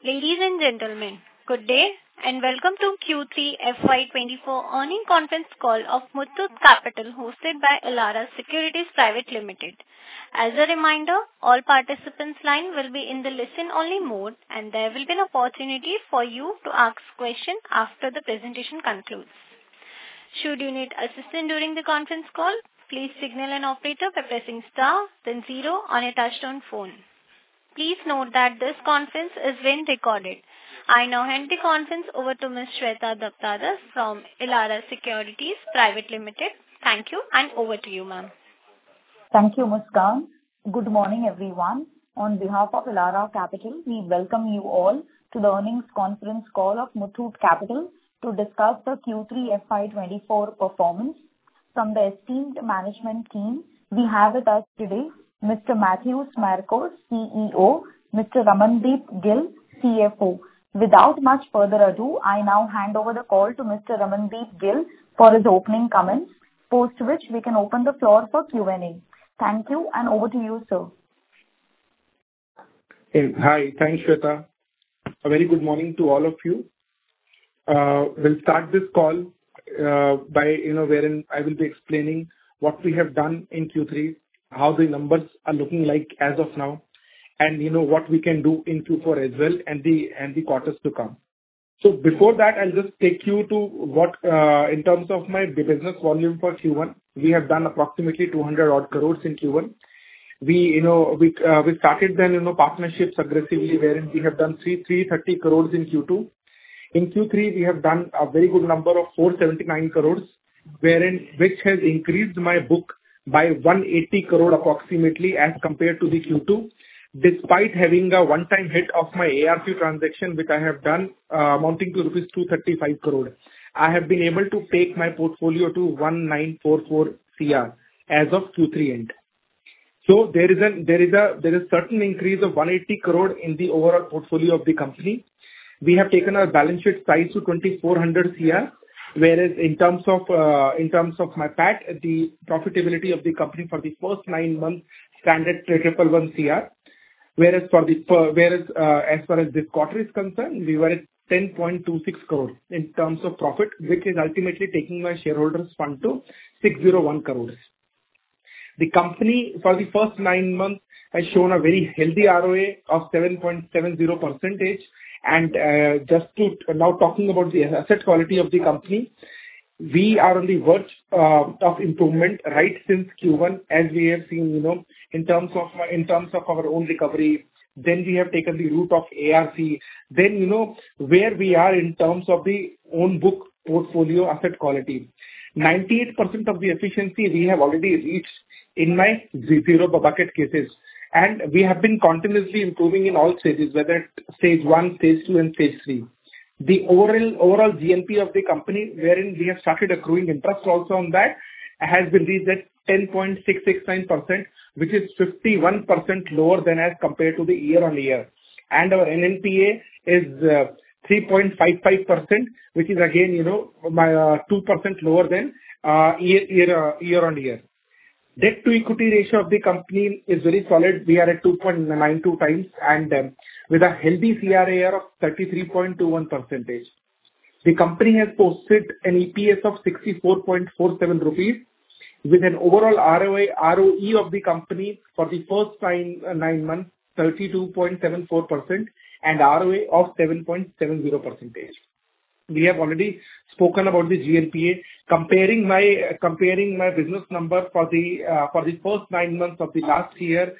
Ladies and gentlemen, good day and welcome to Q3 FY24 earnings conference call of Muthoot Capital hosted by Elara Securities Private Limited. As a reminder, all participants' line will be in the listen-only mode and there will be an opportunity for you to ask questions after the presentation concludes. Should you need assistance during the conference call, please signal an operator by pressing star then 0 on a touchtone phone. Please note that this conference is being recorded. I now hand the conference over to Ms. Shweta Daptardar from Elara Securities Private Limited. Thank you and over to you, ma'am. Thank you, Muskan. Good morning, everyone. On behalf of Elara Capital, we welcome you all to the earnings conference call of Muthoot Capital to discuss the Q3 FY24 performance. From the esteemed management team, we have with us today Mr. Matthew Smrako, CEO, Mr. Ramandeep Gill, CFO. Without much further ado, I now hand over the call to Mr. Ramandeep Gill for his opening comments, post which we can open the floor for Q&A. Thank you and over to you, sir. Hi, thanks, Shweta. A very good morning to all of you. We'll start this call by, wherein I will be explaining what we have done in Q3, how the numbers are looking like as of now, and what we can do in Q4 as well and the quarters to come. So before that, I'll just take you to what, in terms of my business volume for Q1, we have done approximately 200 odd crores in Q1. We started then, partnerships aggressively, wherein we have done 330 crores in Q2. In Q3, we have done a very good number of 479 crores, which has increased my book by 180 crore approximately as compared to the Q2, despite having a one-time hit of my ARC transaction, which I have done amounting to rupees 235 crore. I have been able to take my portfolio to 1944 CR as of Q3 end. So there is certain increase of 180 crore in the overall portfolio of the company. We have taken our balance sheet size to 2400 CR. Whereas in terms of my PAT, the profitability of the company for the first 9 months stand at 111 CR. Whereas as far as this quarter is concerned, we were at 10.26 crore in terms of profit, which is ultimately taking my shareholders' fund to 601 crores. The company for the first 9 months has shown a very healthy ROA of 7.70%. And just to now talking about the asset quality of the company, we are on the verge of improvement right since Q1, as we have seen, in terms of our own recovery. Then we have taken the route of ARC. Then, where we are in terms of the own book portfolio asset quality. 98% of the efficiency we have already reached in my zero bucket cases. And we have been continuously improving in all stages, whether stage 1, stage 2 and stage 3. The overall GNP of the company, wherein we have started accruing interest also on that, has been reached at 10.669%, which is 51% lower than as compared to the year-on-year. And our NNPA is 3.55%, which is again, 2% lower than year-on-year. Debt to equity ratio of the company is very solid. We are at 2.92 times and with a healthy CRAR of 33.21%. The company has posted an EPS of 64.47 rupees with an overall ROE of the company for the first 9 months, 32.74% and ROA of 7.70%. We have already spoken about the GNPA. Comparing my business number for the first 9 months of the last year,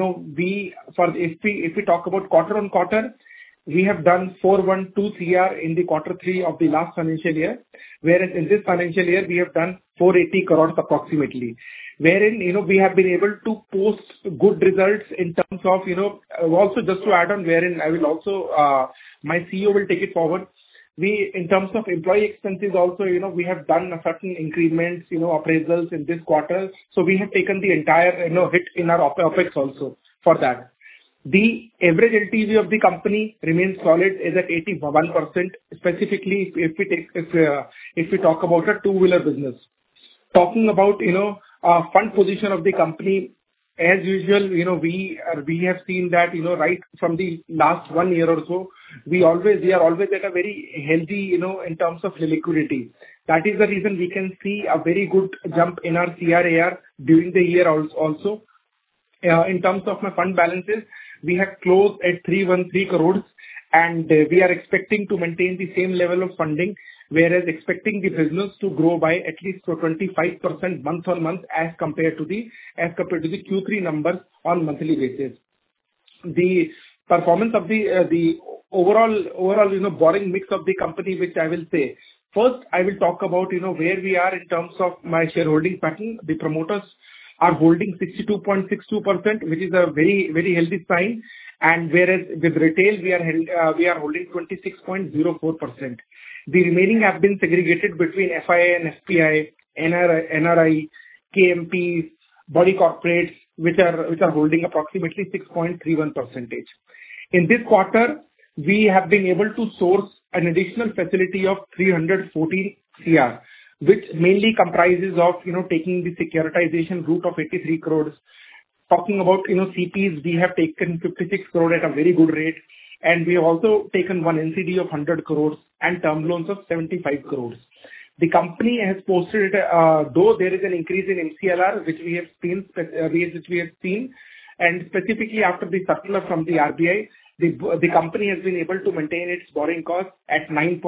if we talk about quarter on quarter, we have done 412 CR in the quarter 3 of the last financial year, whereas in this financial year we have done 480 crores approximately. Wherein we have been able to post good results in terms of also just to add on, wherein I will also my CEO will take it forward. We, in terms of employee expenses also, we have done a certain increments, appraisals in this quarter. So we have taken the entire, hit in our OPEX also for that. The average LTV of the company remains solid, is at 81%, specifically if we talk about a two-wheeler business. Talking about, fund position of the company, as usual, we have seen that, right from the last 1 year or so, we are always at a very healthy, in terms of liquidity. That is the reason we can see a very good jump in our CRAR during the year also. In terms of my fund balances, we have closed at 313 crores, and we are expecting to maintain the same level of funding, whereas expecting the business to grow by at least 25% month-on-month as compared to the Q3 numbers on monthly basis. The performance of the overall borrowing mix of the company, which I will say. First, I will talk about where we are in terms of my shareholding pattern. The promoters are holding 62.62%, which is a very, very healthy sign. And whereas with retail, we are holding 26.04%. The remaining have been segregated between FII and FPI, NRI, KMPs, body corporates, which are holding approximately 6.31%. In this quarter, we have been able to source an additional facility of 314 CR, which mainly comprises of, taking the securitization route of 83 crores. Talking about, CPs, we have taken 56 crore at a very good rate, and we have also taken one NCD of 100 crores and term loans of 75 crores. The company has posted, though there is an increase in MCLR, which we have seen, and specifically after the circular from the RBI, the company has been able to maintain its borrowing cost at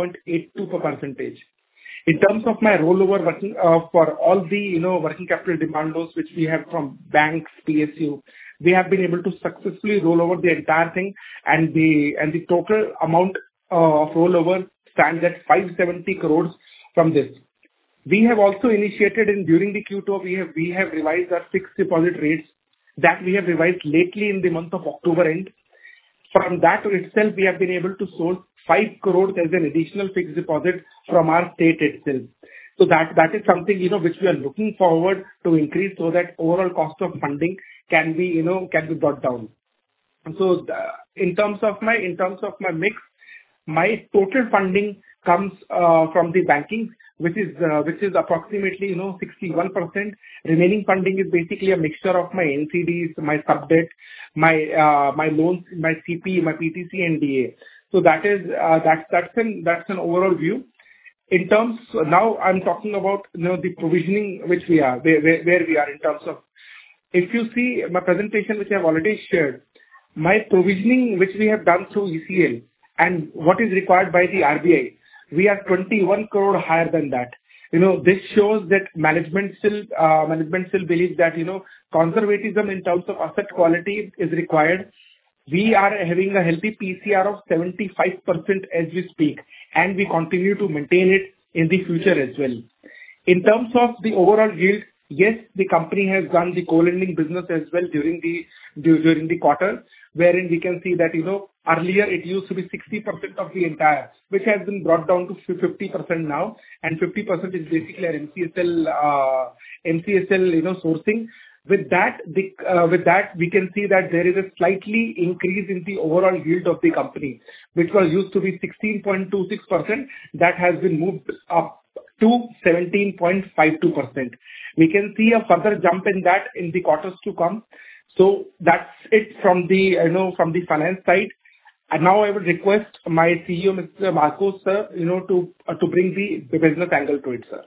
9.82%. In terms of my rollover working for all the working capital demand loans which we have from banks, PSU, we have been able to successfully roll over the entire thing, and the total amount of rollover stands at 570 crores from this. We have also initiated during the Q2, we have revised our fixed deposit rates that we have revised lately in the month of October end. From that itself, we have been able to source 5 crores as an additional fixed deposit from our state itself. So that is something, which we are looking forward to increase so that overall cost of funding can be brought down. So in terms of my mix, my total funding comes from the banking, which is approximately 61%. Remaining funding is basically a mixture of my NCDs, my sub debt, my loans, my CP, my PTC and DA. So that's an overall view. In terms now, I'm talking about the provisioning which we are where we are in terms of. If you see my presentation which I have already shared, my provisioning which we have done through ECL and what is required by the RBI, we are 21 crore higher than that. This shows that management still believes that conservatism in terms of asset quality is required. We are having a healthy PCR of 75% as we speak, and we continue to maintain it in the future as well. In terms of the overall yield, yes, the company has done the co-lending business as well during the quarter, wherein we can see that earlier it used to be 60% of the entire, which has been brought down to 50% now, and 50% is basically our MCSL sourcing. With that, we can see that there is a slightly increase in the overall yield of the company, which was used to be 16.26%. That has been moved up to 17.52%. We can see a further jump in that in the quarters to come. So that's it from the finance side. And now I will request my CEO, Mr. Marcos, sir, to bring the business angle to it, sir.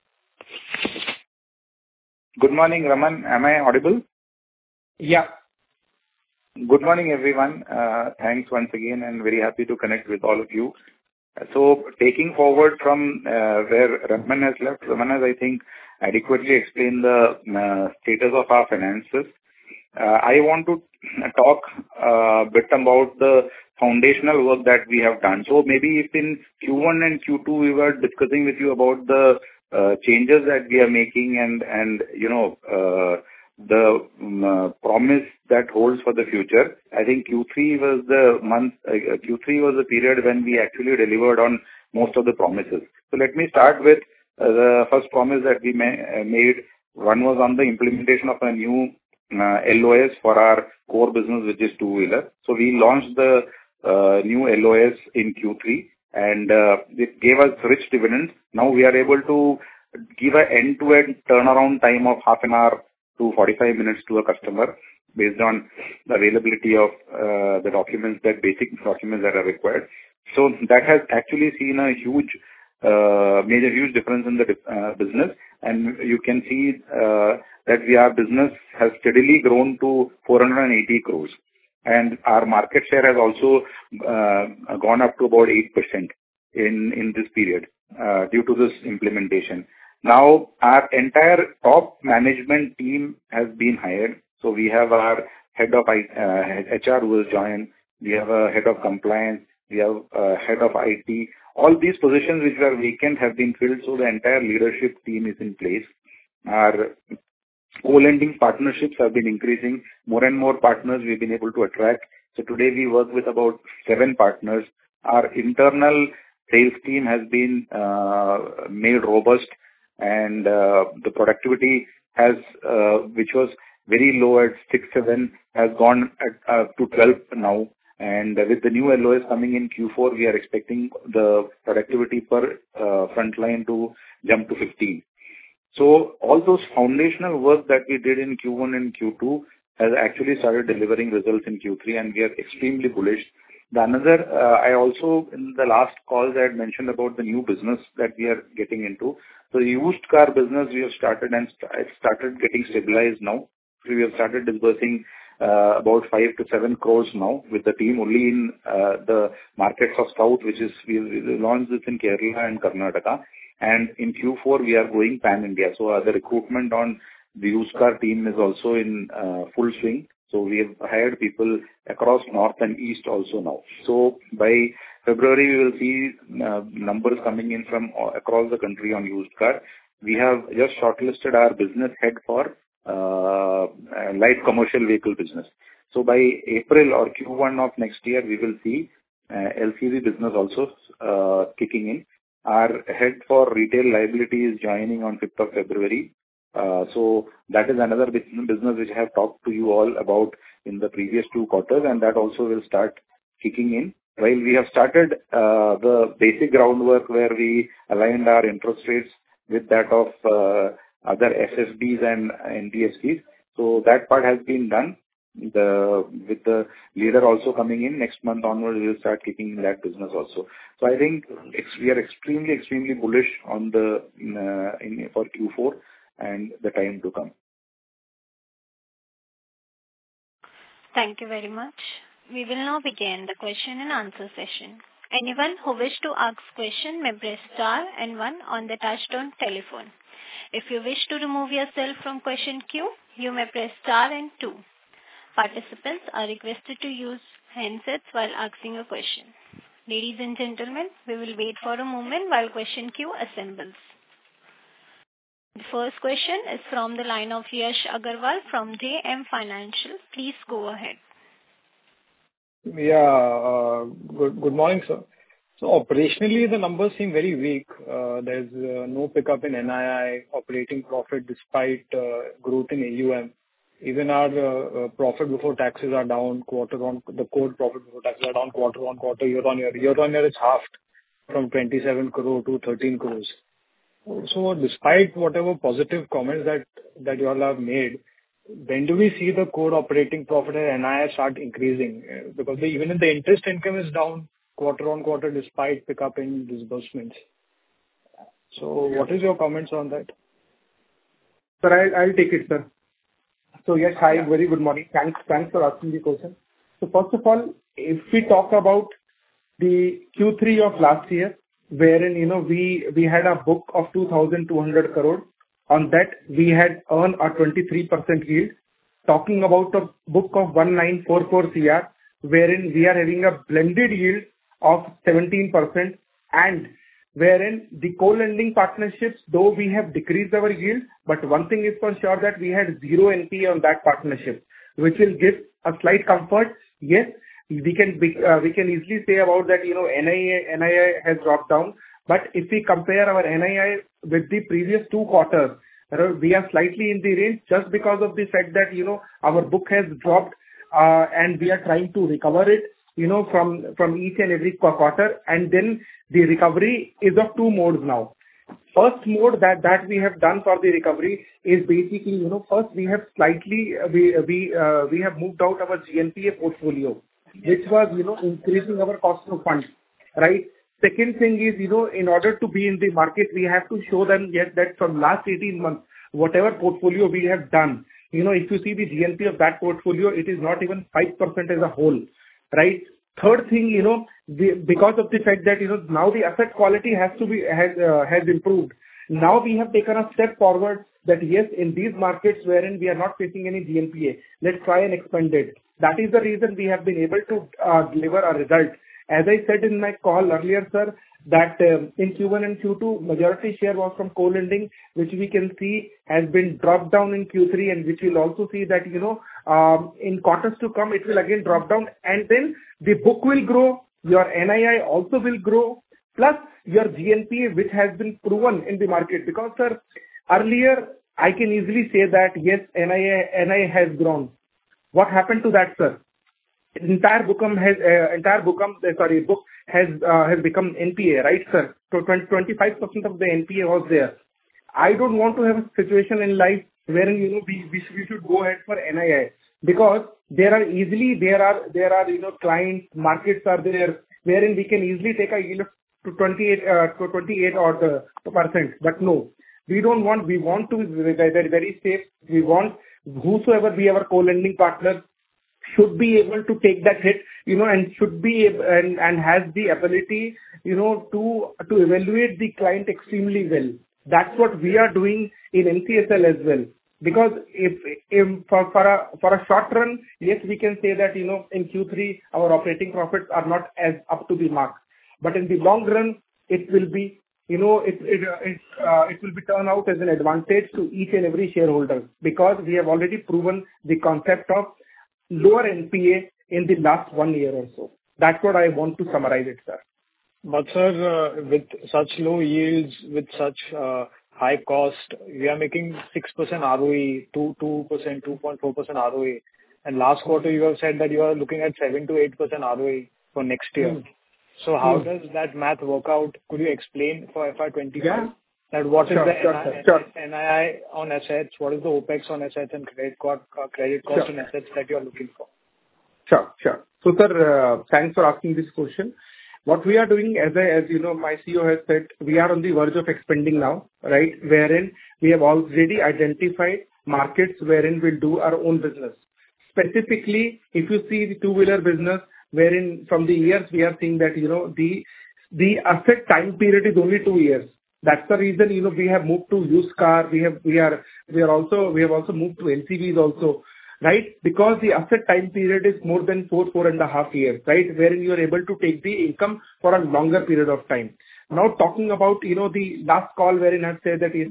Good morning, Raman. Am I audible? Yeah. Good morning, everyone. Thanks once again, and very happy to connect with all of you. So, taking forward from where Raman has left, Raman has, I think, adequately explained the status of our finances. I want to talk a bit about the foundational work that we have done. So, maybe if in Q1 and Q2 we were discussing with you about the changes that we are making and the promise that holds for the future. I think Q3 was the period when we actually delivered on most of the promises. So let me start with the first promise that we made. One was on the implementation of a new LOS for our core business, which is two-wheeler. So we launched the new LOS in Q3, and it gave us rich dividends. Now we are able to give an end-to-end turnaround time of half an hour to 45 minutes to a customer based on the availability of the documents, that basic documents that are required. So that has actually seen a huge difference in the business, and you can see that our business has steadily grown to 480 crores, and our market share has also gone up to about 8% in this period due to this implementation. Now our entire top management team has been hired. So we have our head of HR who has joined. We have a head of compliance. We have a head of IT. All these positions which were vacant have been filled, so the entire leadership team is in place. Our co-lending partnerships have been increasing. More and more partners we've been able to attract. So today we work with about 7 partners. Our internal sales team has been made robust, and the productivity has, which was very low at 6-7, has gone to 12 now. And with the new LOS coming in Q4, we are expecting the productivity per frontline to jump to 15. So all those foundational work that we did in Q1 and Q2 has actually started delivering results in Q3, and we are extremely bullish. I also, in the last calls, I had mentioned about the new business that we are getting into. So the used car business we have started, and it started getting stabilized now. So we have started disbursing about 5 to 7 crores now with the team only in the markets of South, which is we launched this in Kerala and Karnataka. And in Q4 we are going pan India. So the recruitment on the used car team is also in full swing. So we have hired people across North and East also now. So by February we will see numbers coming in from across the country on used car. We have just shortlisted our business head for light commercial vehicle business. So by April or Q1 of next year, we will see LCV business also kicking in. Our head for retail liability is joining on 5th of February. So that is another business which I have talked to you all about in the previous 2 quarters, and that also will start kicking in. While we have started the basic groundwork where we aligned our interest rates with that of other SFBs and NBFCs. So that part has been done. With the leader also coming in next month onwards, we will start kicking in that business also. So I think we are extremely bullish on the for Q4 and the time to come. Thank you very much. We will now begin the question and answer session. Anyone who wish to ask question may press star and 1 on the touchtone telephone. If you wish to remove yourself from question queue, you may press star and 2. Participants are requested to use handsets while asking a question. Ladies and gentlemen, we will wait for a moment while question queue assembles. The first question is from the line of Yash Agarwal from JM Financial. Please go ahead. Yeah, good morning, sir. So operationally, the numbers seem very weak. There's no pickup in NII, operating profit despite growth in AUM. Even our profit before taxes are down the core profit before taxes are down quarter on quarter, year on year. Year on year it's halved from 27 crore to 13 crores. So despite whatever positive comments that you all have made, when do we see the core operating profit and NII start increasing? Because even if the interest income is down quarter on quarter despite pickup in disbursements. So what is your comments on that? Sir, I'll take it, sir. So yes, hi, very good morning. Thanks for asking the question. So first of all, if we talk about the Q3 of last year, wherein we had a book of 2,200 crore. On that we had earned a 23% yield. Talking about a book of 1944 CR, wherein we are having a blended yield of 17%, and wherein the co-lending partnerships, though we have decreased our yield, but one thing is for sure that we had 0 NPA on that partnership, which will give a slight comfort. Yes, we can easily say about that, NII has dropped down. But if we compare our NII with the previous 2 quarters, we are slightly in the range just because of the fact that, our book has dropped, and we are trying to recover it, from each and every quarter. And then the recovery is of 2 modes now. First mode that we have done for the recovery is basically, first we have slightly, we have moved out our GNPA portfolio, which was, increasing our cost of funds, right? Second thing is, in order to be in the market, we have to show them yet that from last 18 months, whatever portfolio we have done, if you see the GNP of that portfolio, it is not even 5% as a whole, right? Third thing, because of the fact that, now the asset quality has improved. Now we have taken a step forward that yes, in these markets wherein we are not facing any GNPA, let's try and expand it. That is the reason we have been able to deliver a result. As I said in my call earlier, sir, that in Q1 and Q2, majority share was from co-lending, which we can see has been dropped down in Q3, and which we'll also see that, in quarters to come, it will again drop down, and then the book will grow, your NII also will grow, plus your GNPA, which has been proven in the market. Because, sir, earlier, I can easily say that, yes, NII has grown. What happened to that, sir? Entire book has become NPA, right, sir? So 25% of the NPA was there. I don't want to have a situation in life wherein we should go ahead for NII, because there are clients, markets are there wherein we can easily take a yield to 28 odd %. But no, we don't want. We want to be very, very safe. We want whosoever be our co-lending partner should be able to take that hit, and should be and has the ability, to evaluate the client extremely well. That's what we are doing in MCSL as well. Because if for a short run, yes, we can say that, in Q3, our operating profits are not as up to the mark. But in the long run, it will be, it will be turned out as an advantage to each and every shareholder, because we have already proven the concept of lower NPA in the last 1 year or so. That's what I want to summarize it, sir. But sir, with such low yields, with such high cost, we are making 6% ROE, 2.4% ROE. And last quarter, you have said that you are looking at 7 to 8% ROE for next year. So how does that math work out? Could you explain for FY25? Yeah. That what is the Sure. NII on assets, what is the OpEx on assets and credit cost on assets that you are looking for? Sure. So, sir, thanks for asking this question. What we are doing, as my CEO has said, we are on the verge of expanding now, right? Wherein we have already identified markets wherein we'll do our own business. Specifically, if you see the two-wheeler business, wherein from the years we are seeing that, the asset time period is only 2 years. That's the reason, we have moved to used car. We have also moved to LCVs also, right? Because the asset time period is more than 4.5 years, right? Wherein you are able to take the income for a longer period of time. Now, talking about, the last call wherein I said that is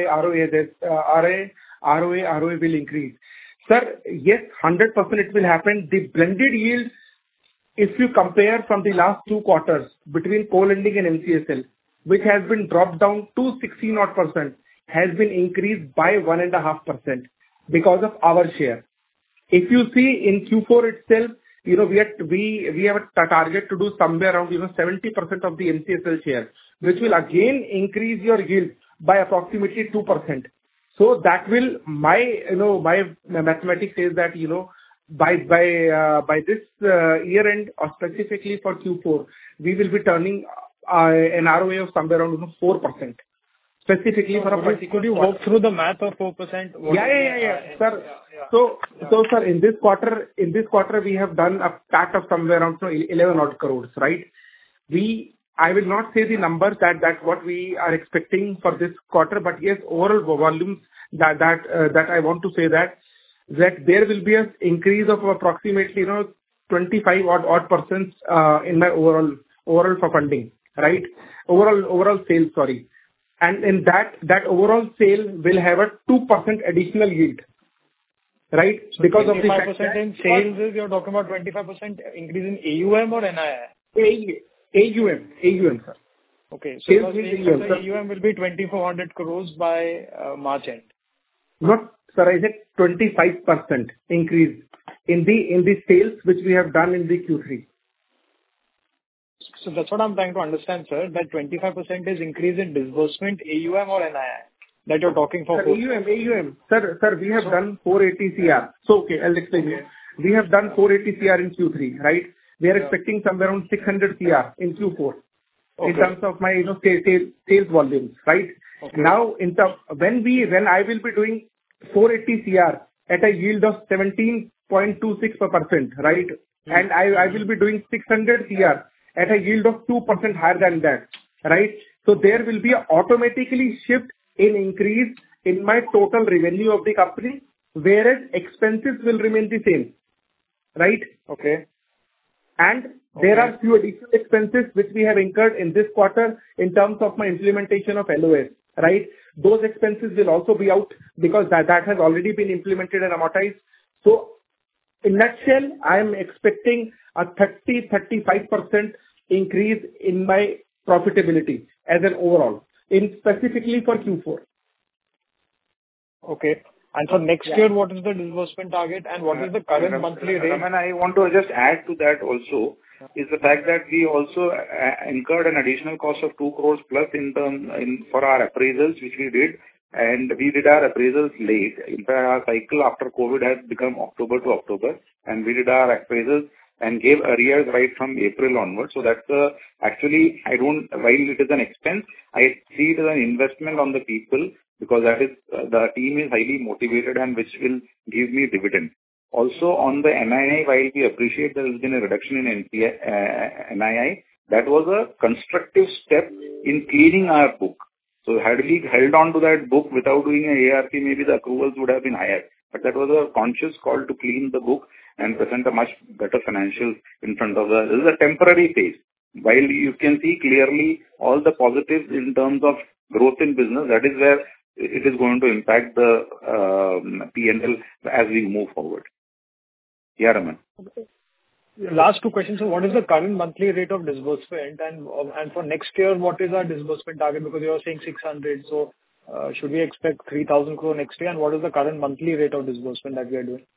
ROA will increase. Sir, yes, 100% it will happen. The blended yield, if you compare from the last 2 quarters between co-lending and MCSL, which has been dropped down to 16%, has been increased by 1.5% because of our share. If you see in Q4 itself, we have a target to do somewhere around 70% of the MCSL share, which will again increase your yield by approximately 2%. So that will my mathematics says that by this year end, or specifically for Q4, we will be turning an ROA of somewhere around 4%. Specifically for a particular. Could you walk through the math of 4%? Yeah, sir. So sir, in this quarter we have done a PAT of somewhere around 11 odd crores, right? I will not say the numbers that what we are expecting for this quarter, but yes, overall volumes that I want to say that there will be an increase of approximately 25 odd percent in my overall for funding, right? Overall sales, sorry. And in that overall sale will have a 2% additional yield, right? So because of the 25% in sales, you're talking about 25% increase in AUM or NII? AUM, sir. Okay. So AUM will be 2,400 crores by March end. Not, sir, I said 25% increase in the sales which we have done in the Q3. So that's what I'm trying to understand, sir, that 25% is increase in disbursement, AUM or NII that you're talking for? Sir, AUM. Sir, we have done 480 CR. So, okay, I'll explain you. We have done 480 CR in Q3, right? We are expecting somewhere around 600 CR in Q4 in terms of my, sales volumes, right? Now, when I will be doing 480 CR at a yield of 17.26%, right? And I will be doing 600 CR at a yield of 2% higher than that, right? So there will be a automatically shift in increase in my total revenue of the company, whereas expenses will remain the same, right? Okay. And there are few additional expenses which we have incurred in this quarter in terms of my implementation of LOS, right? Those expenses will also be out because that has already been implemented and amortized. So in nutshell, I am expecting a 30-35% increase in my profitability as an overall, specifically for Q4. Okay. And for next year, what is the disbursement target and what is the current monthly rate? Raman, I want to just add to that also, is the fact that we also incurred an additional cost of 2 crores plus for our appraisals, which we did. And we did our appraisals late. In fact, our cycle after COVID has become October to October. And we did our appraisals and gave arrears right from April onwards. So that's while it is an expense, I see it as an investment on the people because that is, the team is highly motivated and which will give me dividend. Also on the NII, while we appreciate there has been a reduction in NII, that was a constructive step in cleaning our book. So had we held on to that book without doing an ARC, maybe the accruals would have been higher. But that was a conscious call to clean the book and present a much better financials in front of us. This is a temporary phase. While you can see clearly all the positives in terms of growth in business, that is where it is going to impact the P&L as we move forward. Yeah, Raman. Last two questions. So what is the current monthly rate of disbursement and for next year, what is our disbursement target? Because you are saying 600. So should we expect 3,000 crore next year? And what is the current monthly rate of disbursement that we are doing?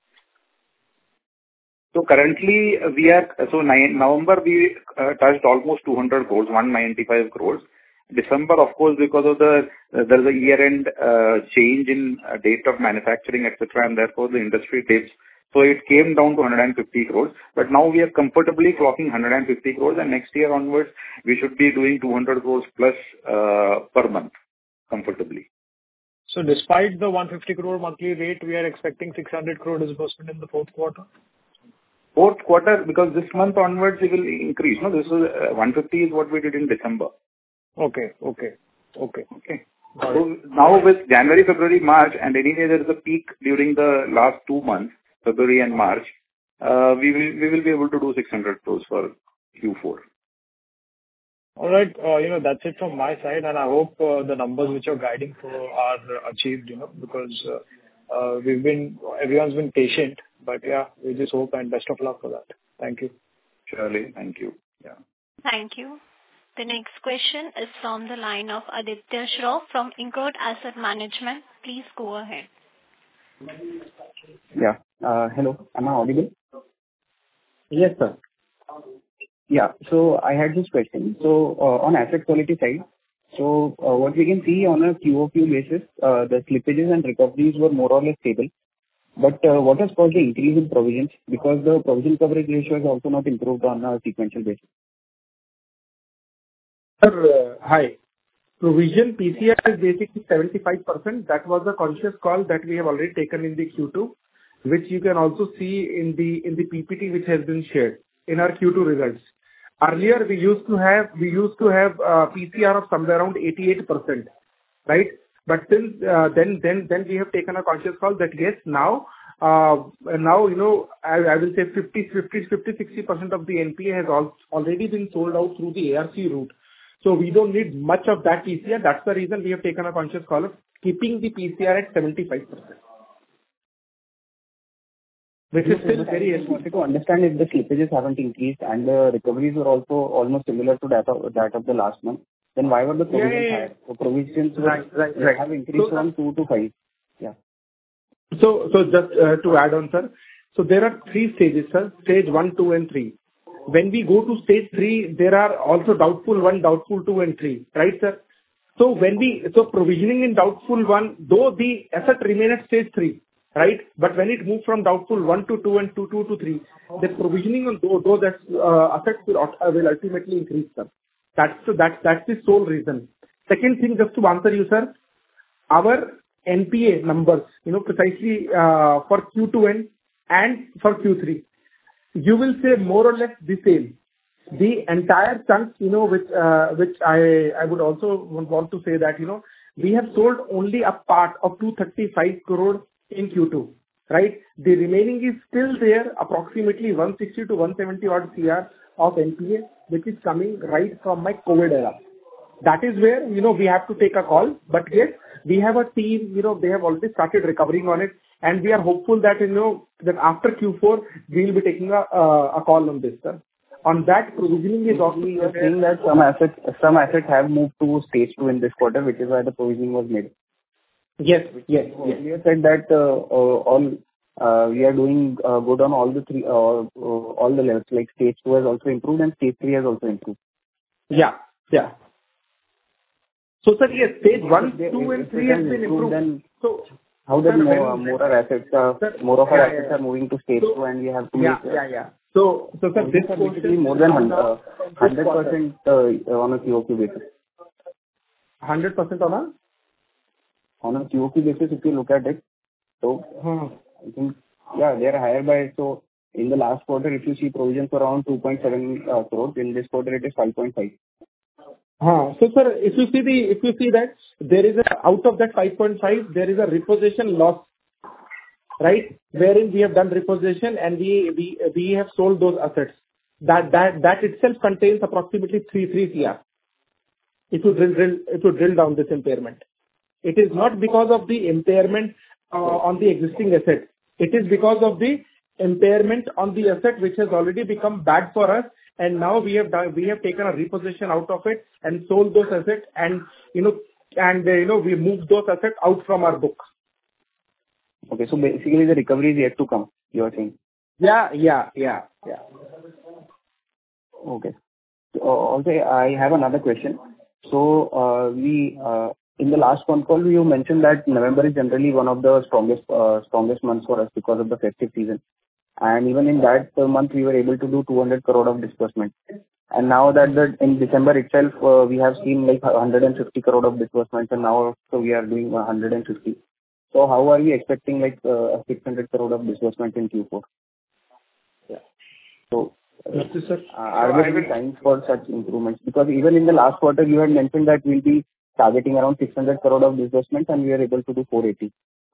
So currently November we touched almost 200 crores, 195 crores. December, of course, because of there's a year-end change in date of manufacturing, etc., and therefore the industry dips. So it came down to 150 crores. But now we are comfortably clocking 150 crores, and next year onwards we should be doing 200 crores plus per month comfortably. So despite the 150 crore monthly rate, we are expecting 600 crore disbursement in the fourth quarter? Fourth quarter, because this month onwards it will increase. No, this is 150 is what we did in December. Okay. So now with January, February, March, and anyway there is a peak during the last 2 months, February and March, we will be able to do 600 crores for Q4. All right. That's it from my side, and I hope the numbers which you're guiding for are achieved, because everyone's been patient, but yeah, we just hope and best of luck for that. Thank you. Surely. Thank you. Yeah. Thank you. The next question is from the line of Aditya Shroff from Incred Asset Management. Please go ahead. Yeah. Hello. Am I audible? Yes, sir. Yeah. So I had this question. So on asset quality side, so what we can see on a QOQ basis, the slippages and recoveries were more or less stable. But what has caused the increase in provisions? Because the provision coverage ratio has also not improved on a sequential basis. Sir, hi. Provision PCR is basically 75%. That was a conscious call that we have already taken in the Q2, which you can also see in the PPT which has been shared in our Q2 results. Earlier, we used to have PCR of somewhere around 88%, right? But since then we have taken a conscious call that yes, now I will say 50-60% of the NPA has already been sold out through the ARC route. So we don't need much of that PCR. That's the reason we have taken a conscious call of keeping the PCR at 75%. Which is still very important to understand if the slippages haven't increased and the recoveries were also almost similar to that of the last month. Then why were the provisions higher? So provisions have increased from 2 to 5. Yeah. So just to add on, sir. So there are 3 stages, sir. Stage 1, 2, and 3. when we go to stage 3, there are also doubtful 1, doubtful 2 and 3, right, sir? So provisioning in doubtful 1, though the asset remain at stage 3, right? But when it moves from doubtful 1 to 2 and 2 to 3, the provisioning on those assets will ultimately increase, sir. That's the sole reason. Second thing, just to answer you, sir, our NPA numbers, precisely for Q2 and for Q3, you will say more or less the same. The entire chunk, which I would also want to say that, we have sold only a part of 235 crore in Q2, right? The remaining is still there, approximately 160 to 170 odd CR of NPA, which is coming right from my COVID era. That is where, we have to take a call. But yes, we have a team, they have already started recovering on it. And we are hopeful that, that after Q4, we will be taking a call on this, sir. On that, provisioning is also... You are saying that some assets have moved to stage 2 in this quarter, which is why the provisioning was made. Yes. You said that we are doing good on all the levels, like stage 2 has also improved and stage 3 has also improved. Yeah. So, sir, yes, stage 1, 2 and 3 has been improved. Then so, how does more of our assets are moving to stage 2 and we have to make... So, sir, this basically more than 100% on a QOQ basis. 100% on a QOQ basis, if you look at it, so I think, they are higher by, so in the last quarter, if you see provisions were around 2.7 crores, in this quarter it is 5.5. So, sir, if you see that there is out of that 5.5, there is a repossession loss, right? Wherein we have done repossession and we have sold those assets. That itself contains approximately 3 CR. It would drill down this impairment. It is not because of the impairment on the existing asset. It is because of the impairment on the asset which has already become bad for us, and now we have taken a repossession out of it and sold those assets, and we moved those assets out from our book. Okay, so basically the recovery is yet to come, you are saying? Yeah. Okay. Also, I have another question. So, in the last phone call, you mentioned that November is generally one of the strongest months for us because of the festive season. And even in that month, we were able to do 200 crore of disbursement. And now that in December itself, we have seen like 150 crore of disbursements, and now also we are doing 150. So how are we expecting like 600 crore of disbursement in Q4? Yeah. So sir. Are there any signs for such improvements? Because even in the last quarter, you had mentioned that we'll be targeting around 600 crore of disbursements, and we are able to do 480.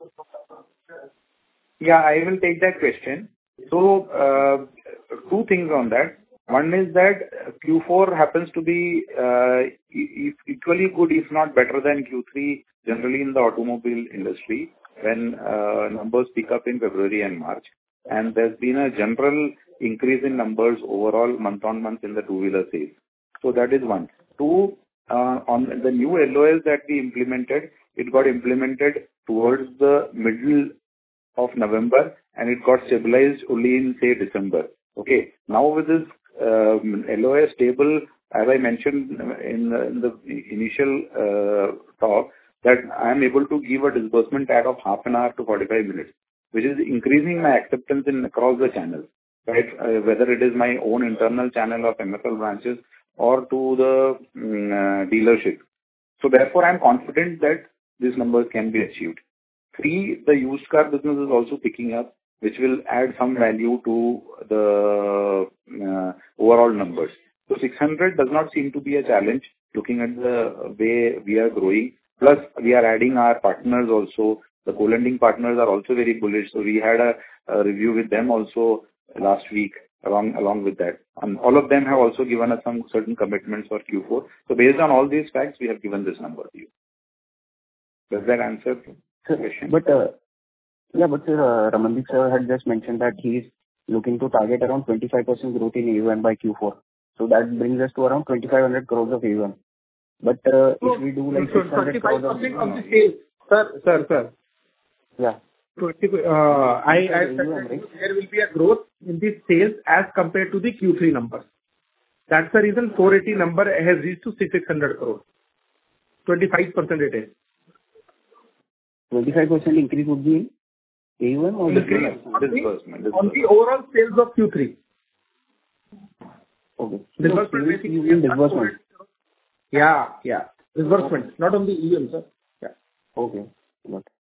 Yeah, I will take that question. So, two things on that. One is that Q4 happens to be equally good, if not better than Q3, generally in the automobile industry, when numbers pick up in February and March. And there's been a general increase in numbers overall month-on-month in the two-wheeler sales. So that is one. Two, on the new LOS that we implemented, it got implemented towards the middle of November, and it got stabilized only in, say, December. Okay. Now with this LOS stable, as I mentioned in the initial talk, that I am able to give a disbursement tag of half an hour to 45 minutes, which is increasing my acceptance across the channels, right? Whether it is my own internal channel of MFL branches or to the dealership. So therefore, I am confident that these numbers can be achieved. Three, the used car business is also picking up, which will add some value to the overall numbers. So 600 does not seem to be a challenge, looking at the way we are growing. Plus, we are adding our partners also. The co-lending partners are also very bullish. So we had a review with them also last week along with that. And all of them have also given us some certain commitments for Q4. So based on all these facts, we have given this number to you. Does that answer the question? But Ramandeep sir had just mentioned that he is looking to target around 25% growth in AUM by Q4. So that brings us to around 2,500 crores of AUM. But if we do like 600 crores of the sales, sir. Yeah. I said that there will be a growth in the sales as compared to the Q3 numbers. That's the reason 480 number has reached to 600 crore. 25% it is. 25% increase would be in AUM or disbursement? On the overall sales of Q3. Okay. Disbursement basically. Disbursement. Yeah. Disbursement, not on the EM, sir. Yeah. Okay. Got it.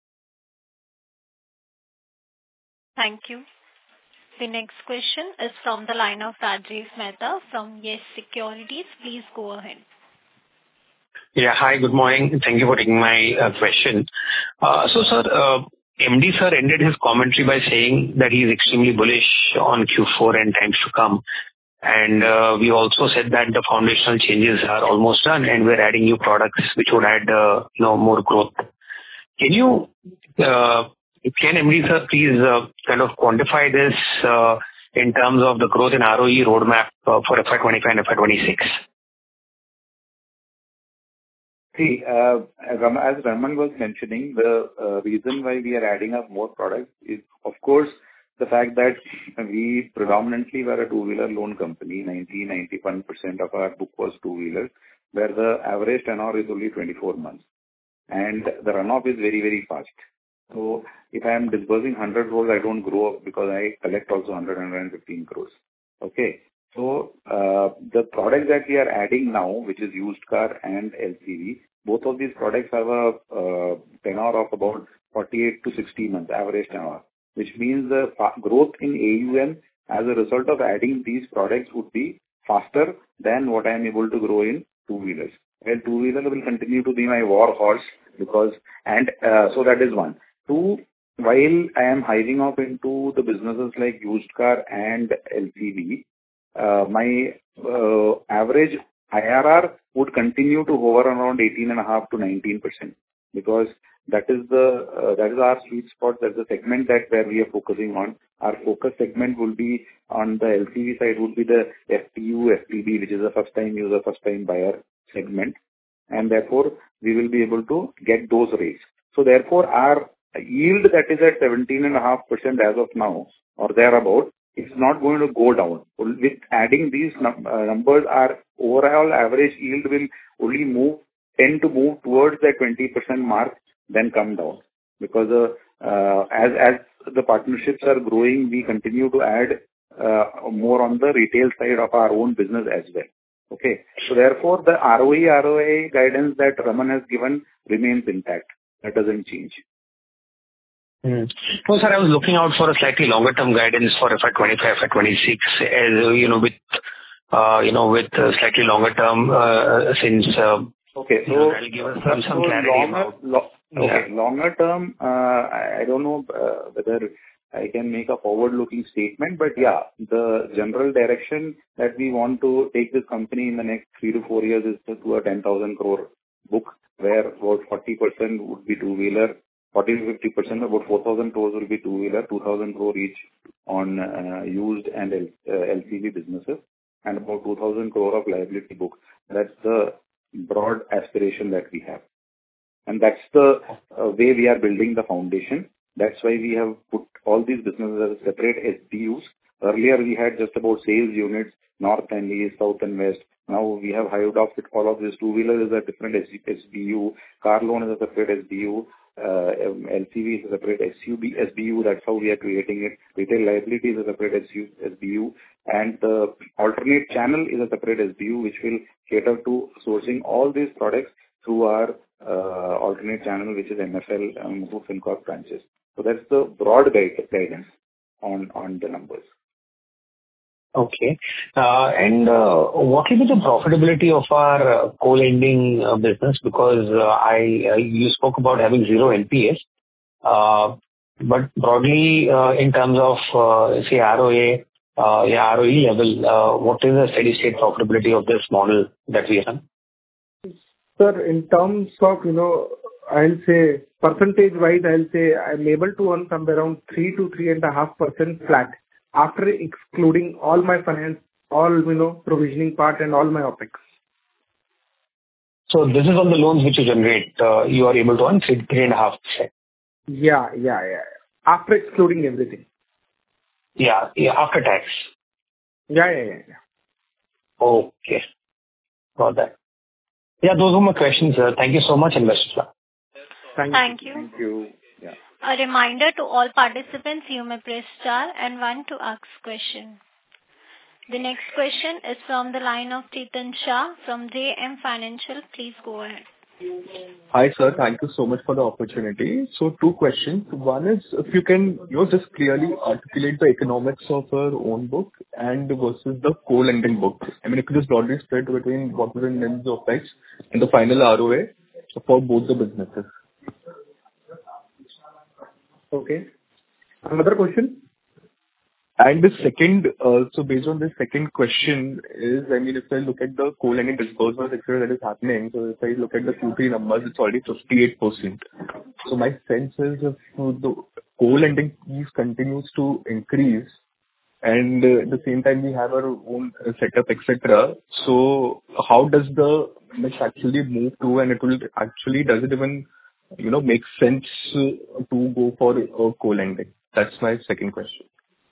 Thank you. The next question is from the line of Rajiv Mehta from Yes Securities. Please go ahead. Yeah. Hi, good morning. Thank you for taking my question. Sir, MD sir ended his commentary by saying that he is extremely bullish on Q4 and times to come. And we also said that the foundational changes are almost done, and we're adding new products which would add more growth. Can MD sir please kind of quantify this in terms of the growth in ROE roadmap for FY25 and FY26? See, as Raman was mentioning, the reason why we are adding up more products is, of course, the fact that we predominantly were a two-wheeler loan company. 91% of our book was two-wheelers, where the average tenor is only 24 months. And the runoff is very, very fast. So if I am disbursing 100 crores, I don't grow up because I collect also 115 crores. Okay. So the products that we are adding now, which is used car and LCV, both of these products have a tenor of about 48 to 60 months, average tenor, which means the growth in AUM as a result of adding these products would be faster than what I am able to grow in two-wheelers. Well, two-wheeler will continue to be my war horse so that is one. Two, while I am hiving off into the businesses like used car and LCV, my average IRR would continue to hover around 18.5 to 19% because that is our sweet spot. That's the segment where we are focusing on. Our focus segment will be on the LCV side would be the FTU, FTB, which is a first time user, first time buyer segment, and therefore we will be able to get those rates. So therefore our yield that is at 17.5% as of now or thereabout, it's not going to go down. With adding these numbers, our overall average yield will only tend to move towards that 20% mark, then come down. Because as the partnerships are growing, we continue to add more on the retail side of our own business as well. Okay. So therefore, the ROA guidance that Raman has given remains intact. That doesn't change. No, sir, I was looking out for a slightly longer term guidance for FY25, FY26, with slightly longer term since. Okay, so that'll give us some clarity. Longer term, I don't know whether I can make a forward-looking statement, but yeah, the general direction that we want to take this company in the next 3 to 4 years is to a 10,000 crore book, where about 40% would be two-wheeler, 40 to 50%, about 4,000 crores will be two-wheeler, 2,000 crore each on used and LCV businesses, and about 2,000 crore of liability book. That's the broad aspiration that we have. And that's the way we are building the foundation. That's why we have put all these businesses as separate SBUs. Earlier we had just about sales units, north and east, south and west. Now we have hived off with all of this. Two-wheeler is a different SBU, car loan is a separate SBU, LCV is a separate SBU. That's how we are creating it. Retail liability is a separate SBU, and the alternate channel is a separate SBU, which will cater to sourcing all these products through our alternate channel, which is NFL and Muthoot Fincorp branches. So that's the broad guidance on the numbers. Okay. And what will be the profitability of our co-lending business? Because you spoke about having zero NPS, but broadly in terms of say ROA, ROE level, what is the steady state profitability of this model that we have? Sir, in terms of, I'll say percentage-wise, I'll say I'm able to earn somewhere around 3 to 3.5% flat after excluding all my finance, all, provisioning part and all my OPEX. So this is on the loans which you generate, you are able to earn 3.5%. Yeah. After excluding everything. Yeah, after tax. Yeah. Okay. Got that. Yeah, those were my questions. Thank you so much, and best of luck. Thank you. Thank you. Yeah. A reminder to all participants, you may press star and one to ask question. The next question is from the line of Chetan Shah from JM Financial. Please go ahead. Hi, sir. Thank you so much for the opportunity. So 2 questions. One is, if you can, just clearly articulate the economics of our own book and versus the co-lending book. I mean, if you just broadly split between what were the NIMs of X and the final ROA for both the businesses. Okay. Another question? And the second, so based on the second question is, I mean, if I look at the co-lending disbursement etc. that is happening, so if I look at the Q3 numbers, it's already 58%. So my sense is if the co-lending piece continues to increase and at the same time we have our own setup, etc. So how does the mix actually move to, and it will actually, does it even, make sense to go for co-lending? That's my second question.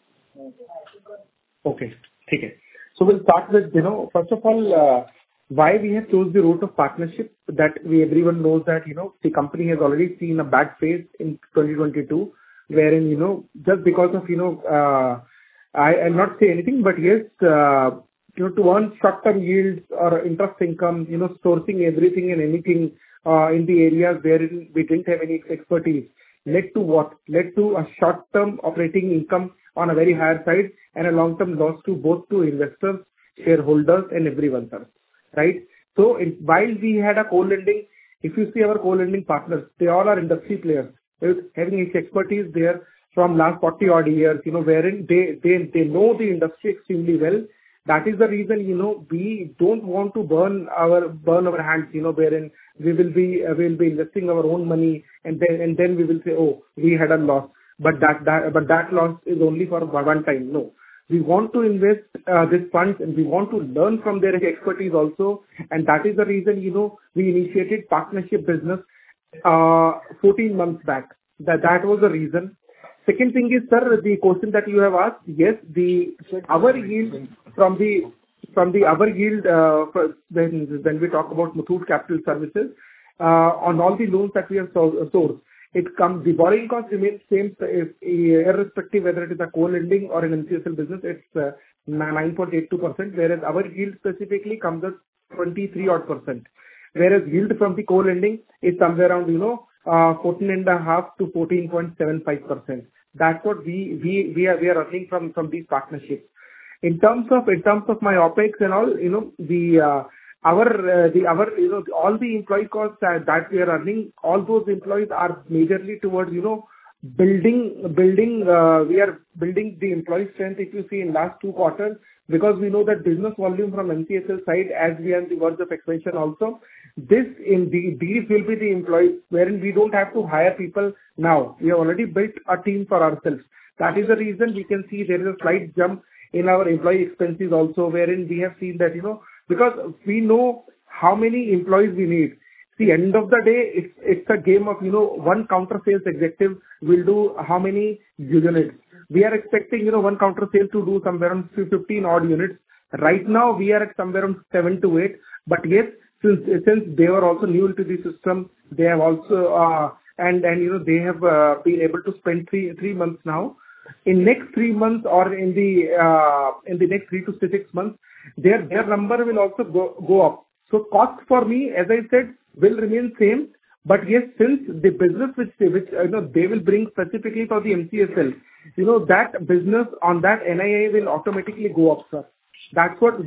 Okay. So we'll start with, first of all, why we have chose the route of partnership. That everyone knows that, the company has already seen a bad phase in 2022, wherein, just because of, I'll not say anything, but yes, to earn short-term yields or interest income, sourcing everything and anything in the areas where we didn't have any expertise, led to what? Led to a short-term operating income on a very higher side and a long-term loss to both to investors, shareholders, and everyone else, right? So while we had a co-lending, if you see our co-lending partners, they all are industry players, having expertise there from last 40 odd years, wherein they know the industry extremely well. That is the reason, we don't want to burn our hands, wherein we'll be investing our own money and then we will say, oh, we had a loss. But that loss is only for one time. No, we want to invest these funds and we want to learn from their expertise also. And that is the reason, we initiated partnership business 14 months back. That was the reason. Second thing is, sir, the question that you have asked, yes, our yield from our yield when we talk about Muthoot Capital Services on all the loans that we have sourced, the borrowing cost remains same irrespective whether it is a co-lending or an MCSL business. It's 9.82%, whereas our yield specifically comes at 23 odd %. Whereas yield from the co-lending is somewhere around 14.5 to 14.75%. That's what we are earning from these partnerships. In terms of my OpEx and all, all the employee costs that we are earning, all those employees are majorly towards, building. We are building the employee strength, if you see in last 2 quarters, because we know that business volume from MCSL side, as we are on the verge of expansion also, these will be the employees wherein we don't have to hire people now. We have already built a team for ourselves. That is the reason we can see there is a slight jump in our employee expenses also, wherein we have seen that, because we know how many employees we need. See, end of the day, it's a game of, one counter sales executive will do how many units. We are expecting, one counter sales to do somewhere around 15 odd units. Right now, we are at somewhere around 7 to 8. But yes, since they were also new into the system, they have also, they have been able to spend 3 months now. In next 3 months or in the next 3 to 6 months, their number will also go up. So cost for me, as I said, will remain same. But yes, since the business which they will bring specifically for the MCSL, that business on that NII will automatically go up, sir. That's where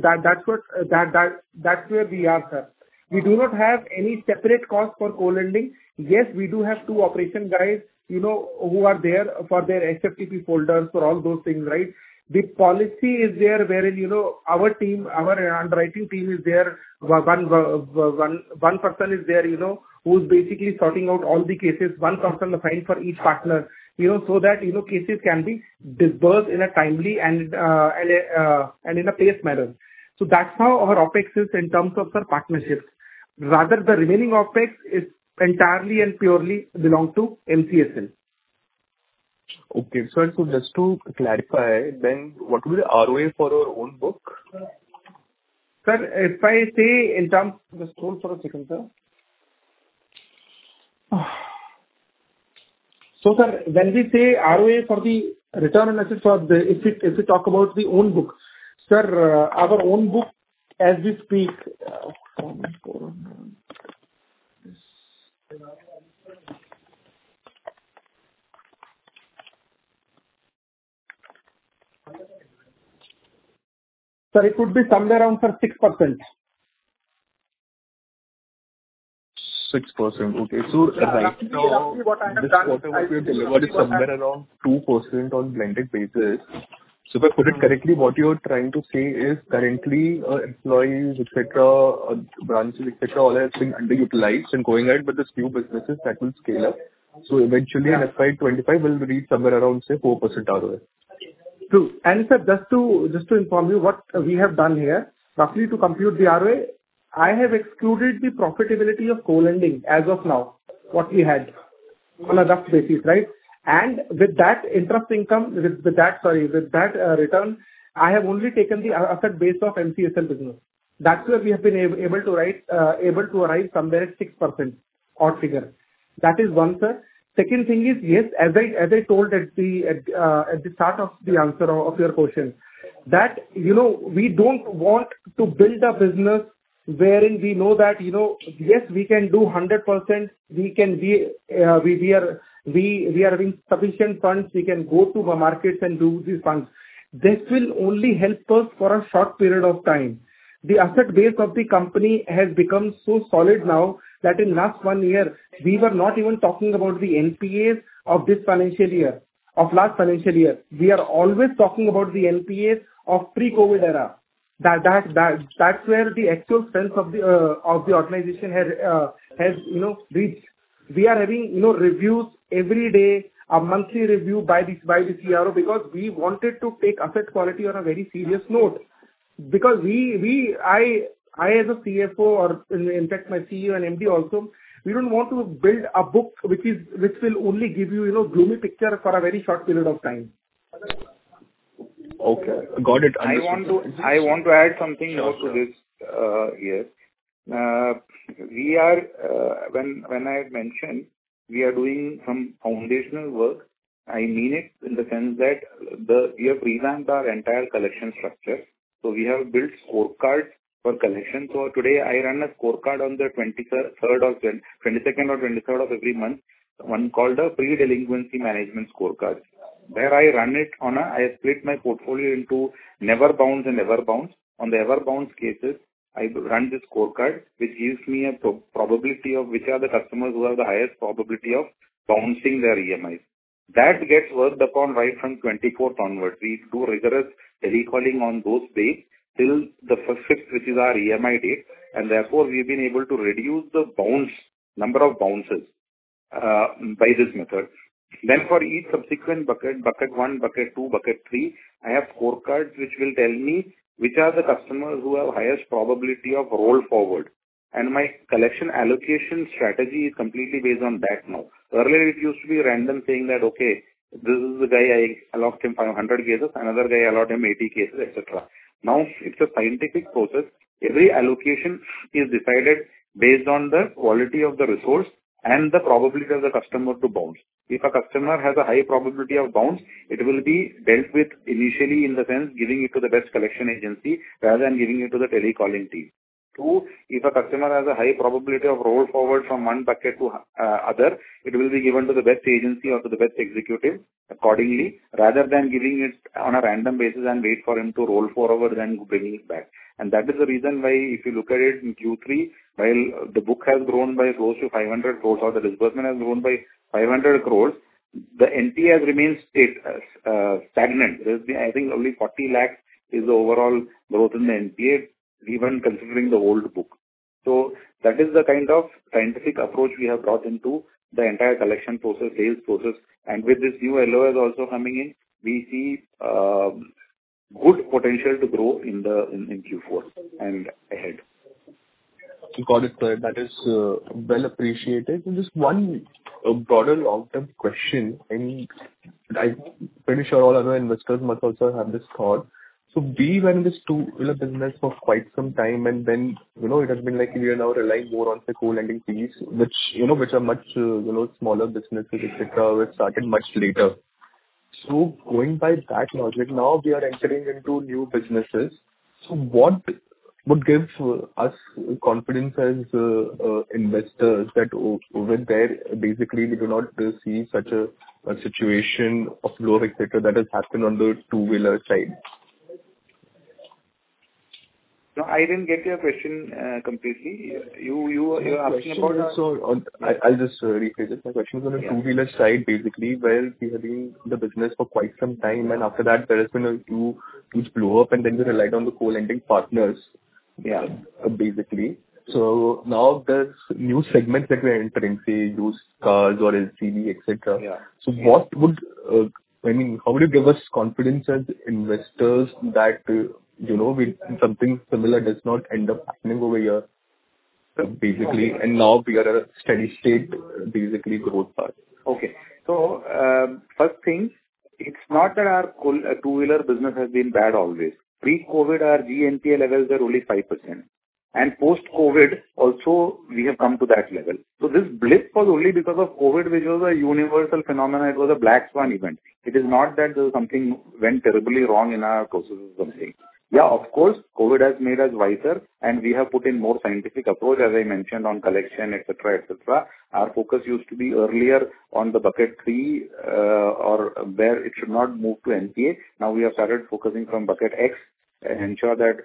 we are, sir. We do not have any separate cost for co-lending. Yes, we do have 2 operation guys, who are there for their SFTP folders, for all those things, right? The policy is there wherein, our team, our underwriting team is there. One person is there, who's basically sorting out all the cases, one person assigned for each partner, so that, cases can be disbursed in a timely and in a paced manner. So that's how our OpEx is in terms of our partnerships. Rather, the remaining OpEx is entirely and purely belong to MCSL. Okay. So just to clarify, then what would be the ROA for our own book? Sir, if I say in terms... Just hold for a second, sir. So, sir, when we say ROA for the return on assets for the... If we talk about the own book, sir, our own book as we speak, sir, it would be somewhere around, sir, 6%. 6%. Okay. So right now, roughly what I have this done, quarter, what we have delivered is somewhere around 2% on blended basis. So if I put it correctly, what you're trying to say is currently, employees, et cetera, branches, et cetera, all have been underutilized and going ahead with this new businesses that will scale up. So eventually in FY 25 will reach somewhere around, say, 4% ROA. True. And sir, just to inform you what we have done here, roughly to compute the ROA, I have excluded the profitability of co-lending as of now, what we had on a rough basis, right? And with that interest income, with that return, I have only taken the asset base of MCSL business. That's where we have been able to arrive somewhere at 6% odd figure. That is one, sir. Second thing is, yes, as I told at the start of the answer of your question, that, we don't want to build a business wherein we know that, yes, we can do 100%, we are having sufficient funds, we can go to the markets and do these funds. This will only help us for a short period of time. The asset base of the company has become so solid now that in last 1 year, we were not even talking about the NPAs of this financial year, of last financial year. We are always talking about the NPAs of pre-COVID era. That's where the actual strength of the organization has reached. We are having reviews every day, a monthly review by the CRO, because we wanted to take asset quality on a very serious note. Because I as a CFO, or in fact my CEO and MD also, we don't want to build a book which will only give you gloomy picture for a very short period of time. Okay, got it. I want to add something more to this here. We are when I mentioned we are doing some foundational work, I mean it in the sense that we have revamped our entire collection structure. So we have built scorecards for collection. So today I run a scorecard on the 22nd or 23rd of every month, one called a pre-delinquency management scorecard. Where I run it I split my portfolio into never bounce and ever bounce. On the ever bounce cases, I run this scorecard, which gives me a probability of which are the customers who have the highest probability of bouncing their EMIs. That gets worked upon right from 24th onwards. We do rigorous telecalling on those days till the 5th, which is our EMI date, and therefore we've been able to reduce the number of bounces by this method. Then for each subsequent bucket 1, bucket 2, bucket 3, I have scorecards which will tell me which are the customers who have highest probability of roll forward. And my collection allocation strategy is completely based on that now. Earlier it used to be random, saying that, okay, this is the guy, I allot him 500 cases, another guy I allot him 80 cases, etc. Now it's a scientific process. Every allocation is decided based on the quality of the resource and the probability of the customer to bounce. If a customer has a high probability of bounce, it will be dealt with initially in the sense giving it to the best collection agency rather than giving it to the telecalling team. 2, if a customer has a high probability of roll forward from one bucket to other, it will be given to the best agency or to the best executive accordingly, rather than giving it on a random basis and wait for him to roll forward and bringing it back. And that is the reason why, if you look at it in Q3, while the book has grown by close to 500 crores or the disbursement has grown by 500 crores, the NPA has remained stagnant. There's been, I think, only 40 lakhs is the overall growth in the NPA, even considering the old book. So that is the kind of scientific approach we have brought into the entire collection process, sales process. And with this new LOS also coming in, we see good potential to grow in Q4 and ahead. Got it, sir. That is well appreciated. And just one broader long-term question. I mean, I'm pretty sure all other investors must also have this thought. So we were in this two-wheeler business for quite some time, and then, it has been like we are now relying more on the co-lending fees, which are much, smaller businesses, etc., which started much later. So going by that logic, now we are entering into new businesses. So what would give us confidence as investors that over there, basically, we do not see such a situation of growth, etc., that has happened on the two-wheeler side? No, I didn't get your question completely. You're asking about... I'll just rephrase it. My question is on the two-wheeler side, basically, where we have been in the business for quite some time, and after that, there has been a huge blow-up, and then we relied on the co-lending partners, basically. So now there's new segments that we're entering, say, used cars or LCV, etc. So what would... how would you give us confidence as investors that... something similar does not end up happening over here, basically, and now we are at a steady state, basically, growth path. Okay. So, first thing, it's not that our two-wheeler business has been bad always. Pre-COVID, our GNPA levels were only 5%. And post-COVID, also, we have come to that level. So this blip was only because of COVID, which was a universal phenomenon. It was a black swan event. It is not that something went terribly wrong in our process or something. Yeah, of course, COVID has made us wiser, and we have put in more scientific approach, as I mentioned, on collection, etc., etc. Our focus used to be earlier on the bucket 3, or where it should not move to NPA. Now we have started focusing from bucket X and ensure that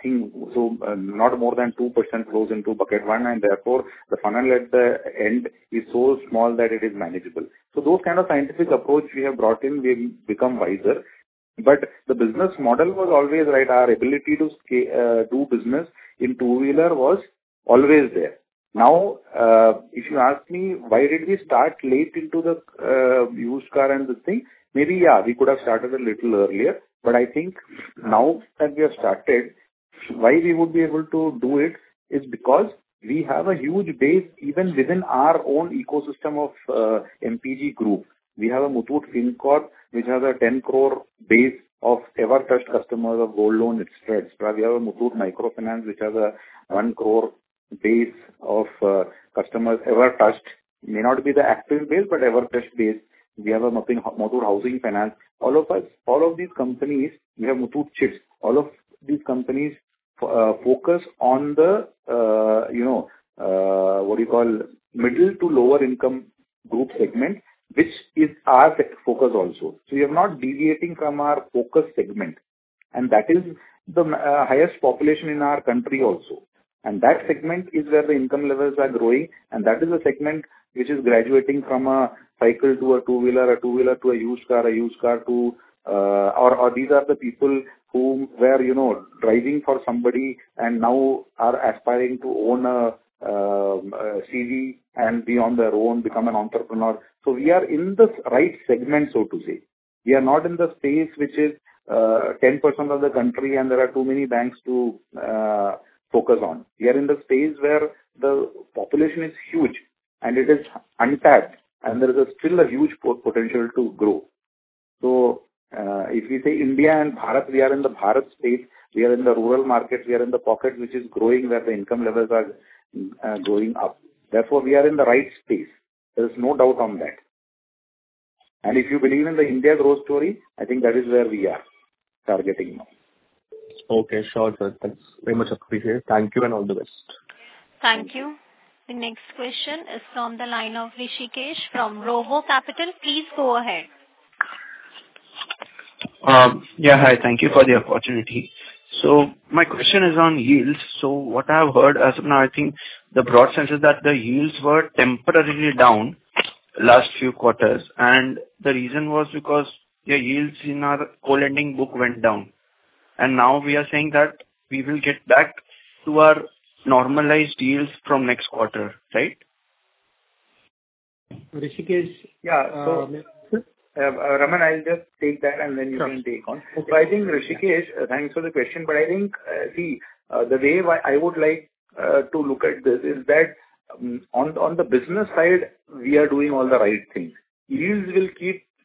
not more than 2% flows into bucket 1, and therefore the funnel at the end is so small that it is manageable. So those kind of scientific approach we have brought in, we become wiser. But the business model was always right. Our ability to do business in two-wheeler was always there. Now, if you ask me, why did we start late into the used car and this thing? Maybe, we could have started a little earlier. But I think now that we have started, why we would be able to do it is because we have a huge base even within our own ecosystem of MPG group. We have a Muthoot FinCorp, which has a 10 crore base of ever-touched customers of gold loan, etc. We have a Muthoot Microfinance, which has a 1 crore base of customers ever-touched. May not be the active base, but ever-touched base. We have a Muthoot Housing Finance. All of these companies, we have Muthoot Chits. All of these companies focus on the, middle to lower income group segment, which is our focus also. So we are not deviating from our focus segment. And that is the highest population in our country also. And that segment is where the income levels are growing. And that is a segment which is graduating from a cycle to a two-wheeler to a used car to, or these are the people who were, driving for somebody and now are aspiring to own a CV and be on their own, become an entrepreneur. So we are in the right segment, so to say. We are not in the space which is 10% of the country and there are too many banks to focus on. We are in the space where the population is huge and it is untapped and there is still a huge potential to grow. So if we say India and Bharat, we are in the Bharat space. We are in the rural markets. We are in the pocket which is growing where the income levels are going up. Therefore, we are in the right space. There is no doubt on that. And if you believe in the India growth story, I think that is where we are targeting now. Okay, sure, sir. That's very much appreciated. Thank you and all the best. Thank you. The next question is from the line of Rishikesh from Robo Capital. Please go ahead. Hi. Thank you for the opportunity. So my question is on yields. So what I have heard as of now, I think the broad sense is that the yields were temporarily down last few quarters, and the reason was because the yields in our co-lending book went down. And now we are saying that we will get back to our normalized yields from next quarter, right? Rishikesh, Raman, I'll just take that and then you can take on. Okay. So I think, Rishikesh, thanks for the question, but I think, the way I would like to look at this is that on the business side, we are doing all the right things. Yields will keep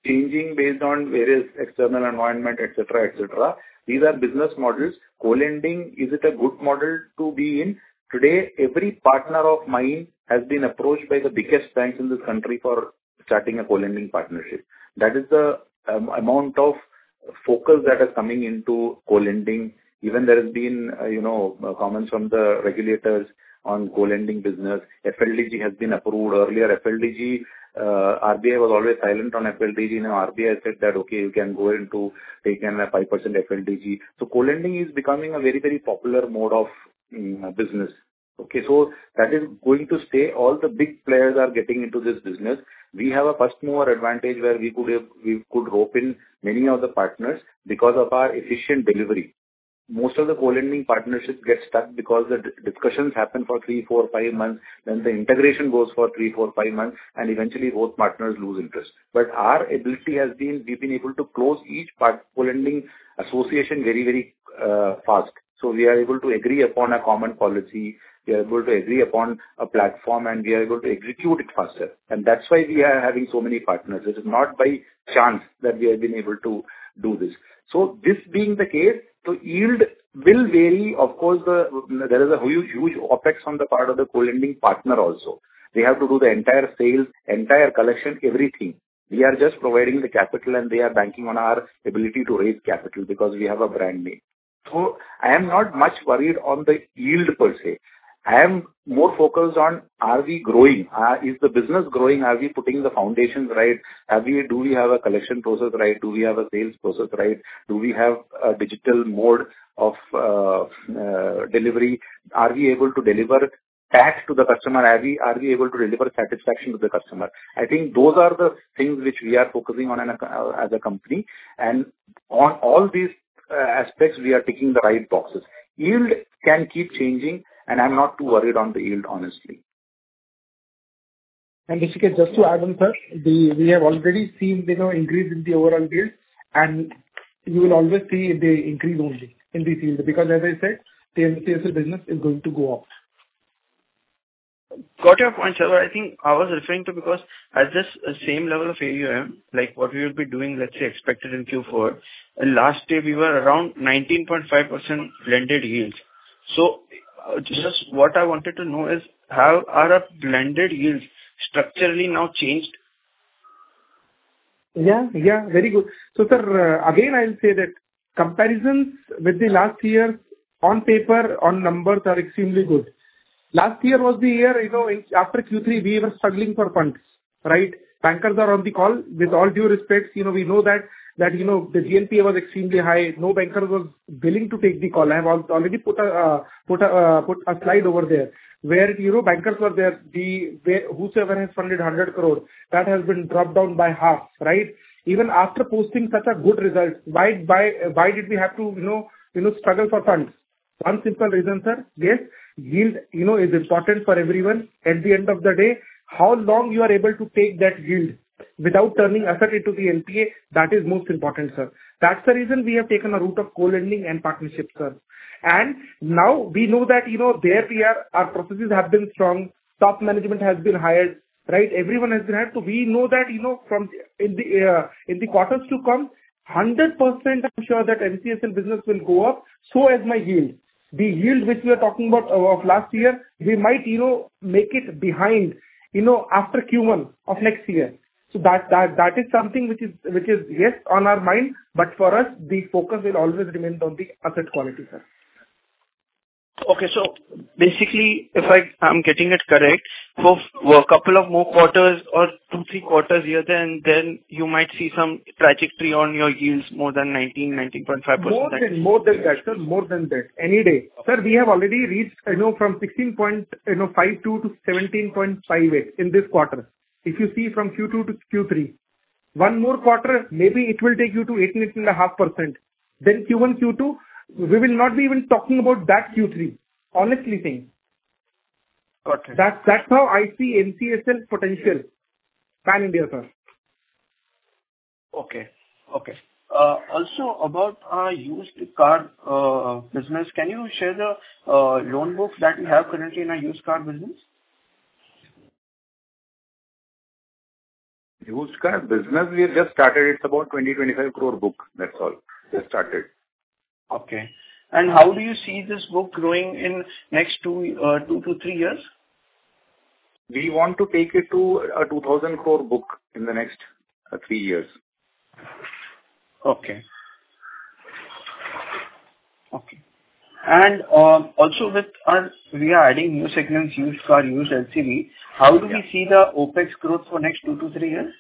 changing based on various external environment, etc., etc. These are business models. Co-lending, is it a good model to be in? Today, every partner of mine has been approached by the biggest banks in this country for starting a co-lending partnership. That is the amount of focus that is coming into co-lending. Even there has been, comments from the regulators on co-lending business. FLDG has been approved. Earlier, FLDG, RBI was always silent on FLDG. Now, RBI said that, okay, you can go into taking a 5% FLDG. So, co-lending is becoming a very, very popular mode of business. Okay, so that is going to stay. All the big players are getting into this business. We have a first mover advantage where we could rope in many of the partners because of our efficient delivery. Most of the co-lending partnerships get stuck because the discussions happen for 3, 4, 5 months, then the integration goes for 3, 4, 5 months, and eventually both partners lose interest. But our ability has been, we've been able to close each co-lending association very, very fast. So we are able to agree upon a common policy, we are able to agree upon a platform, and we are able to execute it faster. And that's why we are having so many partners. It is not by chance that we have been able to do this. So this being the case, so yield will vary. Of course, there is a huge OpEx on the part of the co-lending partner also. They have to do the entire sales, entire collection, everything. We are just providing the capital and they are banking on our ability to raise capital because we have a brand name. So I am not much worried on the yield per se. I am more focused on, are we growing? Is the business growing? Are we putting the foundations right? Do we have a collection process right? Do we have a sales process right? Do we have a digital mode of delivery? Are we able to deliver tax to the customer? Are we able to deliver satisfaction to the customer? I think those are the things which we are focusing on as a company. And on all these aspects, we are ticking the right boxes. Yield can keep changing, and I'm not too worried on the yield, honestly. And Rishikesh, just to add on, sir, we have already seen increase in the overall yield, and you will always see the increase only in the yield because, as I said, the MCSL business is going to go up. Got your point, sir. I think I was referring to because at this same level of AUM, like what we will be doing, let's say, expected in Q4, last year we were around 19.5% blended yields. So just what I wanted to know is, how are our blended yields structurally now changed? Yeah, very good. So, sir, again, I'll say that comparisons with the last year on paper, on numbers are extremely good. Last year was the year, after Q3, we were struggling for funds, right? Bankers are on the call. With all due respect, we know that the GNPA was extremely high. No banker was willing to take the call. I have already put a slide over there where, bankers were there. Whosoever has funded 100 crore, that has been dropped down by half, right? Even after posting such a good result, why did we have to, struggle for funds? One simple reason, sir. Yes, yield, is important for everyone. At the end of the day, how long you are able to take that yield without turning asset into the NPA, that is most important, sir. That's the reason we have taken a route of co-lending and partnership, sir. And now we know that, there we are, our processes have been strong, top management has been hired, right? Everyone has been hired. So we know that, from in the quarters to come, 100% I'm sure that MCSL business will go up. So as my yield. The yield which we are talking about of last year, we might, make it behind, after Q1 of next year. So that is something which is yes on our mind, but for us the focus will always remain on the asset quality, sir. Okay, so basically, if I'm getting it correct, for a couple of more quarters or 2-3 quarters here, then you might see some trajectory on your yields more than 19.5%. More than that, sir. More than that. Any day. Sir, we have already reached, from 16.52 to 17.58 in this quarter. If you see from Q2 to Q3. One more quarter, maybe it will take you to 18.5%. Then Q1, Q2, we will not be even talking about that Q3. Honestly saying. Okay. That's how I see MCSL potential. Pan India, sir. Okay. Also about our used car business, can you share the loan book that we have currently in our used car business? Used car business, we have just started. It's about 20-25 crore book. That's all. Just started. Okay. And how do you see this book growing in next 2 to 3 years? We want to take it to a 2,000 crore book in the next 3 years. Okay. Okay. And also we are adding new segments, used car, used LCV. How do we see the OpEx growth for next 2 to 3 years?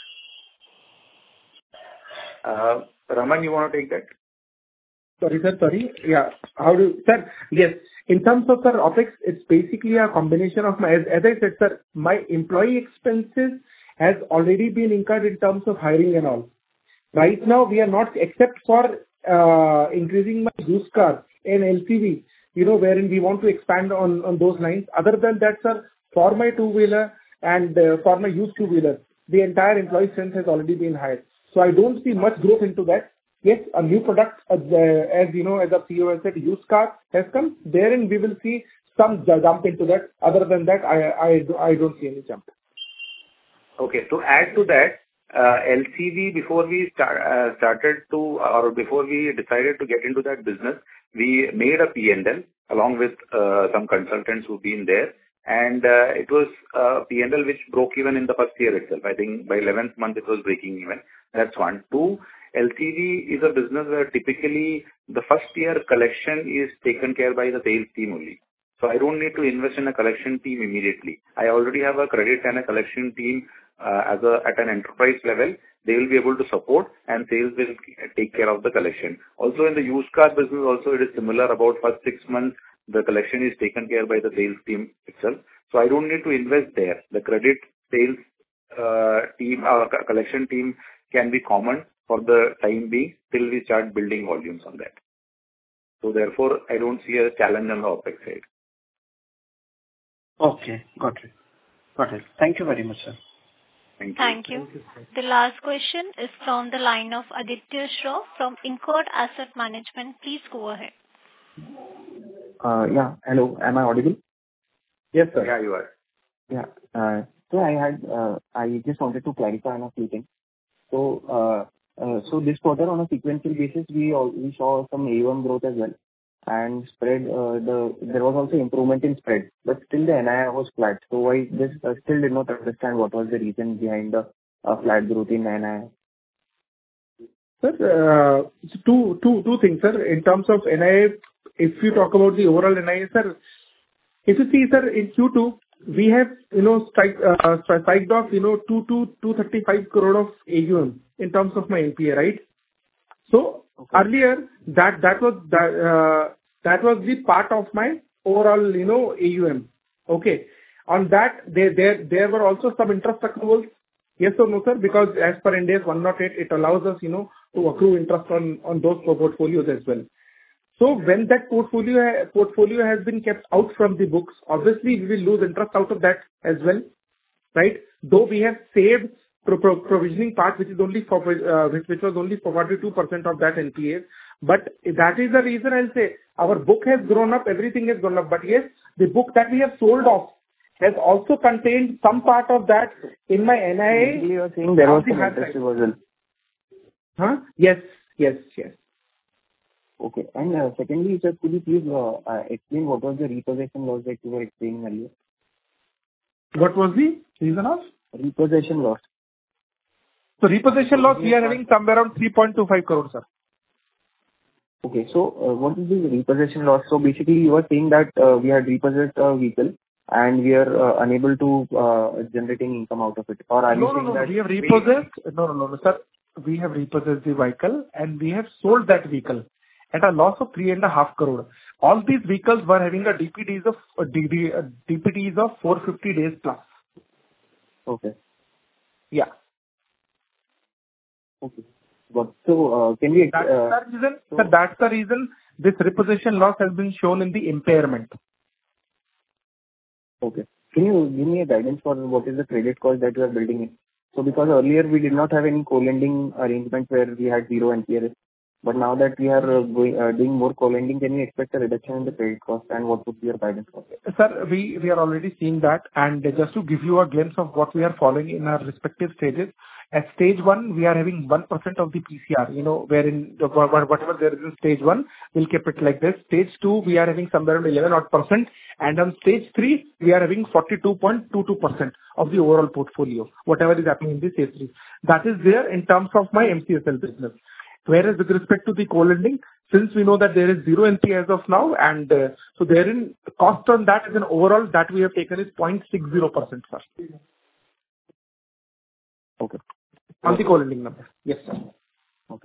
Raman, you want to take that? Sorry, sir. Sorry. Yeah. Sir, yes. In terms of, sir, OpEx, it's basically a combination of as I said, sir, my employee expenses has already been incurred in terms of hiring and all. Right now, we are not, except for increasing my used car and LCV, wherein we want to expand on those lines. Other than that, sir, for my two-wheeler and for my used two-wheeler, the entire employee strength has already been hired. So I don't see much growth into that. Yes, a new product, as you know, as a CEO has said, used car has come. Therein we will see some jump into that. Other than that, I don't see any jump. Okay. To add to that, LCV, before we before we decided to get into that business, we made a P&L along with some consultants who've been there. And it was P&L which broke even in the first year itself. I think by 11th month it was breaking even. That's one. Two, LCV is a business where typically the first year collection is taken care by the sales team only. So I don't need to invest in a collection team immediately. I already have a credit and a collection team at an enterprise level. They will be able to support, and sales will take care of the collection. Also in the used car business also it is similar. About first 6 months the collection is taken care by the sales team itself. So I don't need to invest there. The credit sales team or collection team can be common for the time being till we start building volumes on that. So therefore I don't see a challenge on the OpEx side. Okay, got it. Got it. Thank you very much, sir. Thank you. The last question is from the line of Aditya Shroff from Incode Asset Management. Please go ahead. Yeah. Hello. Am I audible? Yes, sir. Yeah, you are. Yeah. So I just wanted to clarify on a few things. So this quarter on a sequential basis, we saw some AUM growth as well. And spread, there was also improvement in spread, but still the NII was flat. So I just still did not understand what was the reason behind the flat growth in NII. Sir, two things, sir. In terms of NII, if you talk about the overall NII, sir, if you see, sir, in Q2, we have, spiked off, 235 crore of AUM in terms of my NPA, right? So earlier, that was the part of my overall, AUM. Okay. On that, there were also some interest accruals. Yes or no, sir? Because as per Ind AS 108, it allows us, to accrue interest on those portfolios as well. So when that portfolio has been kept out from the books, obviously we will lose interest out of that as well, right? Though we have saved provisioning part, which was only for 42% of that NPA. But that is the reason I'll say our book has grown up, everything has grown up. But yes, the book that we have sold off has also contained some part of that in my NIA. You are saying there was some interest reversal. Huh? Yes. Okay. And secondly, sir, could you please explain what was the repossession loss that you were explaining earlier? What was the reason of? Repossession loss. So repossession loss, we are having somewhere around 3.25 crores, sir. Okay. So what is the repossession loss? So basically, you were saying that we had repossessed a vehicle and we are unable to generate any income out of it. Or are you saying that we have repossessed? No, sir. We have repossessed the vehicle and we have sold that vehicle at a loss of 3.5 crore. All these vehicles were having a DPDs of 450 days plus. Okay. Yeah. Okay. But so can we? That's the reason this repossession loss has been shown in the impairment. Okay. Can you give me a guidance for what is the credit cost that you are building in? So because earlier we did not have any co-lending arrangement where we had zero NPA. But now that we are doing more co-lending, can we expect a reduction in the credit cost, and what would be your guidance for it? Sir, we are already seeing that. And just to give you a glimpse of what we are following in our respective stages, at stage 1, we are having 1% of the PCR, wherein whatever there is in stage 1, we'll keep it like this. Stage 2, we are having somewhere around 11%. And on stage 3, we are having 42.22% of the overall portfolio, whatever is happening in the stage 3. That is there in terms of my MCSL business. Whereas with respect to the co-lending, since we know that there is zero NPA as of now, and so therein cost on that as an overall that we have taken is 0.60%, sir. Okay. On the co-lending number. Yes, sir. Okay.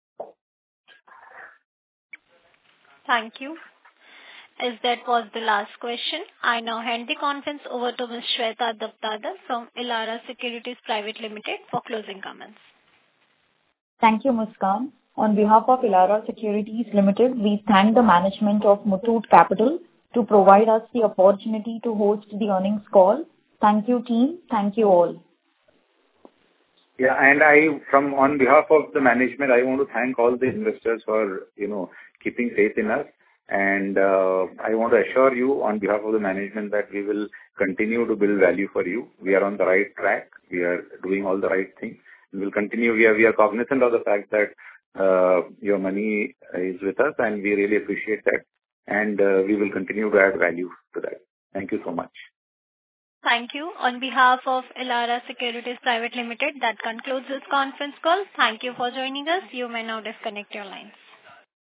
Thank you. As that was the last question, I now hand the conference over to Ms. Shweta Daptardar from Elara Securities Private Limited for closing comments. Thank you, Muskan. On behalf of Elara Securities Limited, we thank the management of Muthoot Capital to provide us the opportunity to host the earnings call. Thank you, team. Thank you all. Yeah, and on behalf of the management, I want to thank all the investors for, keeping faith in us. And I want to assure you on behalf of the management that we will continue to build value for you. We are on the right track. We are doing all the right things. We will continue. We are cognizant of the fact that your money is with us, and we really appreciate that. And we will continue to add value to that. Thank you so much. Thank you. On behalf of Elara Securities Private Limited, that concludes this conference call. Thank you for joining us. You may now disconnect your lines.